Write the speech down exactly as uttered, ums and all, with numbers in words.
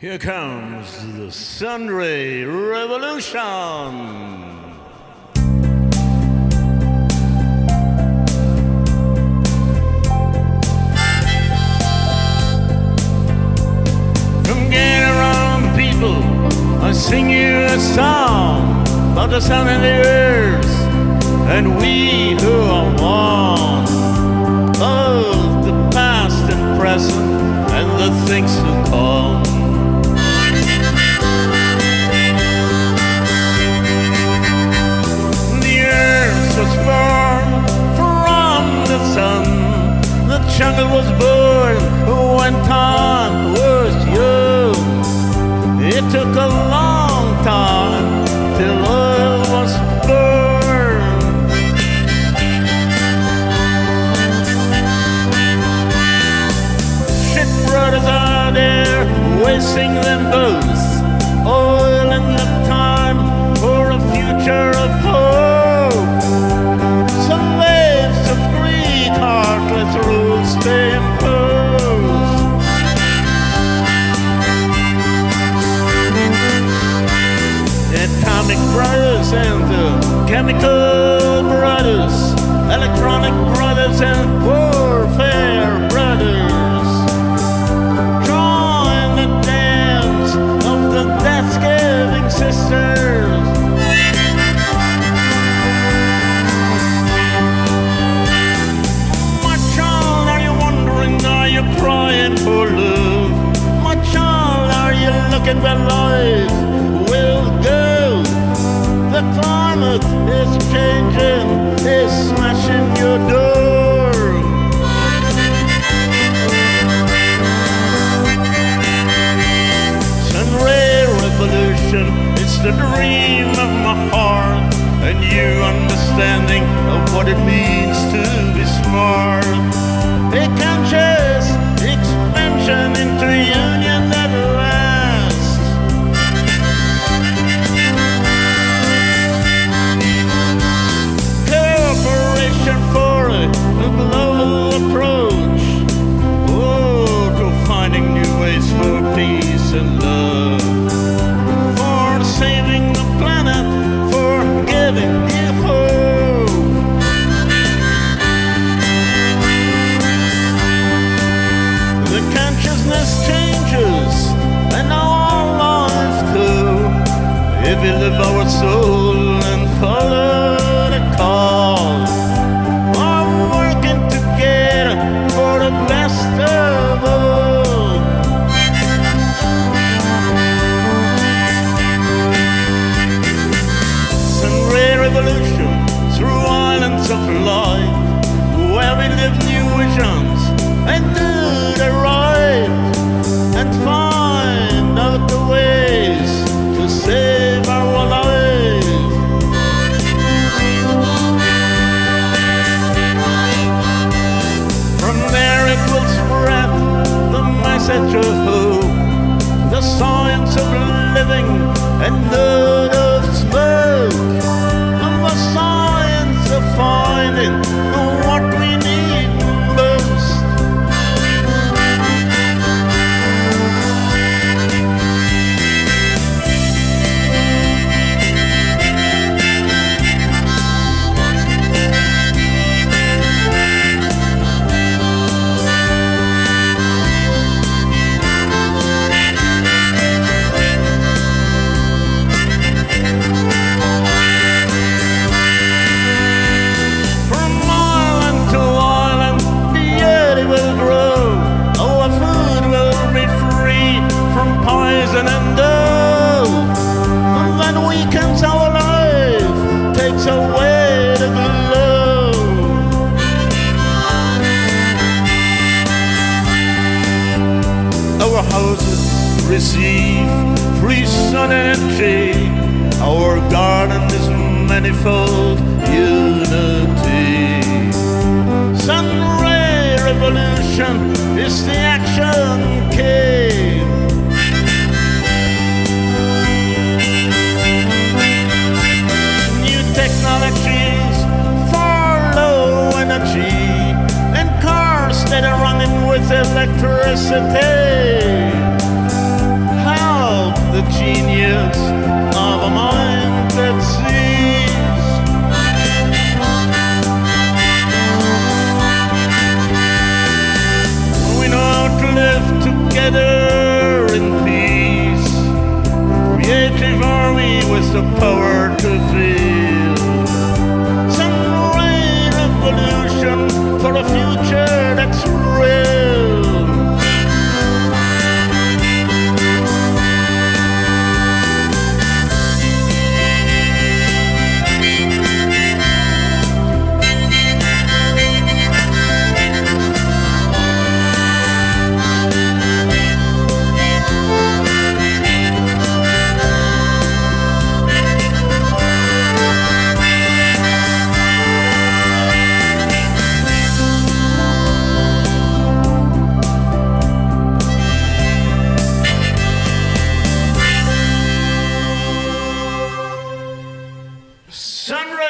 Here comes the Sunray Revolution. Come get around, people. I sing you a song about the sun and the earth, and we who are one, both the past and present, and the things to come. The earth was born from the sun, the jungle was born when time was young. It took a long time till oil was burned. Shit brothers are there wasting them both, oil and the time for a future of hope. Slaves of greed, heartless rules they impose. Atomic brothers and the chemical brothers, electronic brothers and warfare brothers, join the dance of the death-giving sisters. My child, are you wondering, are you crying for love? My child, are you looking for life will go? The climate is changing, is smashing your door. Sunray Revolution, it's the dream of my heart, and you understanding of what it means to be smart. A conscious expansion into union that lasts. Cooperation for a global approach, oh, to finding new ways for peace and love, for saving the planet, for giving you hope. The consciousness changes, and our life too, if we live our soul and follow the call. I'm working together for the best of all. Sunray Revolution through islands of light, where we live new visions and do the right, and find out the ways to save our lives. From there it will spread the message of hope, the science of living and not of smoke, and the science of finding what we need most. And oh, and that weakens our life, takes away the glow. Our houses receive free sun energy, our garden is manifold unity. Sunray Revolution is the action key. Technologies for low energy, and cars that are running with electricity. How us the power to feel some rain evolution for a future that's real. Sunrise.